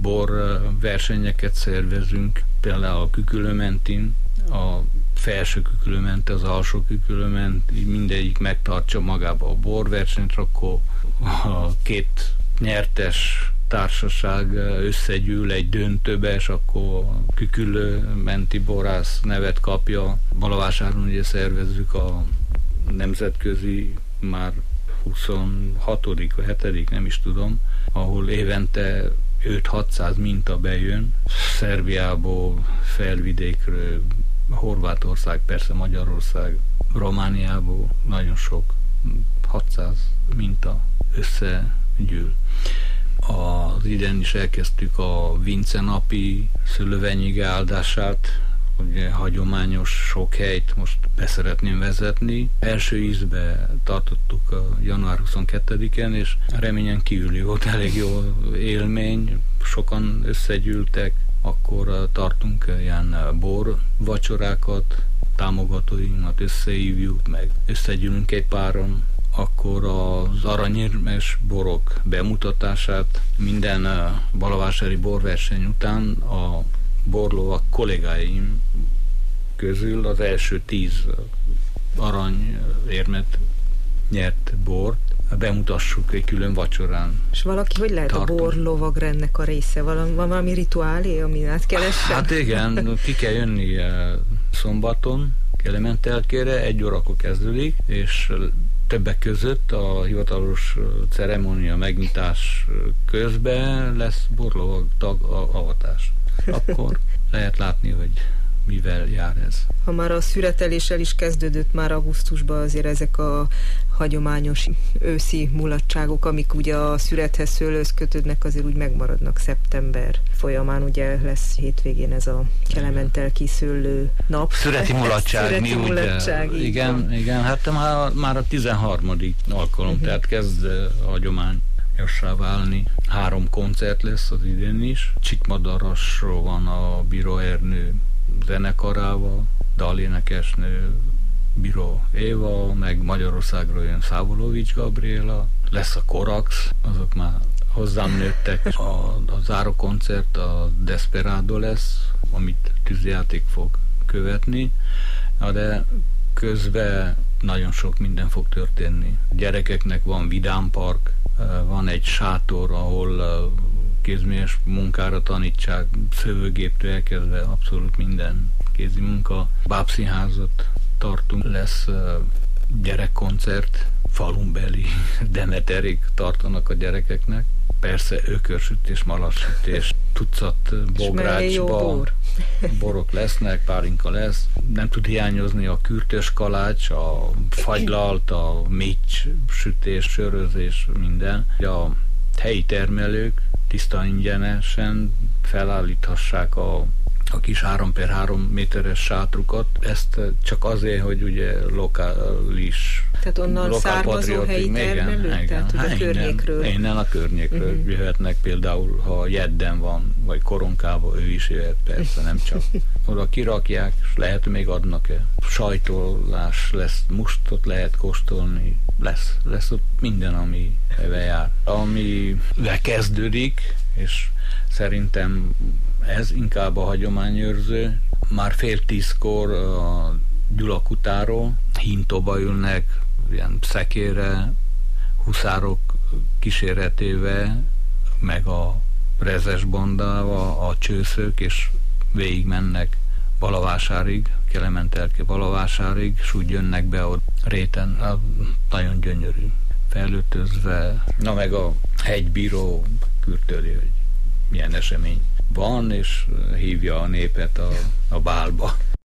bor versenyeket szervezünk, például a Kükülömentin, a felső Kükülöment, az alsó Kükülöment, mindegyik megtartsa magába a borversenyt, akkor a két nyertes társaság összegyűl egy döntőbe, és akkor a Kükülömenti borász nevet kapja. Balavásáron ugye szervezzük a nemzetközi, már 26. vagy 7. nem is tudom, ahol évente 5-600 minta bejön, Szerbiából, Felvidékről, Horvátország, persze Magyarország, Romániából, nagyon sok, 600 minta összegyűl. Az idén is elkezdtük a Vince napi szőlővenyige áldását, ugye hagyományos sok helyt most beszeretném vezetni. Első ízbe tartottuk a január 22-en, és reményen kívüli volt, elég jó élmény, sokan összegyűltek, akkor tartunk ilyen bor vacsorákat, támogatóinkat összehívjuk, meg összegyűlünk egy páron, akkor az aranyérmes borok bemutatását minden balavásári borverseny után a borlovak kollégáim közül az első 10 aranyérmet nyert bort bemutassuk egy külön vacsorán. És valaki, hogy lehet tartunk. A borlovagrendnek a része? Van valami rituálé, amin át kell essen? Hát igen, ki kell jönni szombaton, Kelementelkére, 1 órakor kezdődik, és többek között a hivatalos ceremónia megnyitás közben lesz borlovag avatás. Akkor lehet látni, hogy mivel jár ez. Ha már a szüreteléssel is kezdődött már augusztusban, azért ezek a hagyományos őszi mulatságok, amik ugye a szürethez, szőlőhöz kötődnek, azért úgy megmaradnak szeptember folyamán. Ugye lesz hétvégén ez a Kelementelki szőlő nap. Szüreti mulatság. Szüreti mulatság, igen, hát már a 13. alkalom, tehát kezd hagyományossá válni. 3 koncert lesz az idén is. Csikmadarasról van a Bíró Ernő zenekarával, dalénekesnő Bíró Éva, meg Magyarországról jön Szávolovics Gabriela, lesz a Korax, azok már hozzám nőttek. A záró koncert a Desperado lesz, amit tűzjáték fog követni, de közben nagyon sok minden fog történni. A gyerekeknek van vidámpark, van egy sátor, ahol kézműves munkára tanítsák, szövőgéptől elkezdve abszolút minden kézi munka. Bábszínházat tartunk, lesz gyerekkoncert, falunbeli Demeterig tartanak a gyerekeknek. Persze ökörsütés, malassütés, tucat bográcsba borok lesznek, pálinka lesz. Nem tud hiányozni a kürtös kalács, a fagylalt, a mécs sütés, sörözés, minden. A helyi termelők tiszta ingyenesen felállíthassák a kis 3x3 méteres sátrukat. Ezt csak azért, hogy ugye lokális, tehát onnan származó helyi termelők? Tehát a környékről? Innen a környékről jöhetnek, például ha Jedden van, vagy Koronkában, ő is jöhet, persze, nem csak. Oda kirakják, és lehet, még adnak-e. Sajtolás lesz, mustot lehet kóstolni, lesz ott minden, ami ebben jár. Amivel kezdődik, és szerintem ez inkább a hagyományőrző. Már 9:30 a Gyulakutáról hintóba ülnek, ilyen szekérre, huszárok kíséretével, meg a rezes bandával, a csőszők, és végig mennek Balavásárig, Kelementelke Balavásárig, és úgy jönnek be ott réten, nagyon gyönyörű, felöltözve. Na meg a hegybíró kürtöli, hogy milyen esemény van, és hívja a népet a bálba.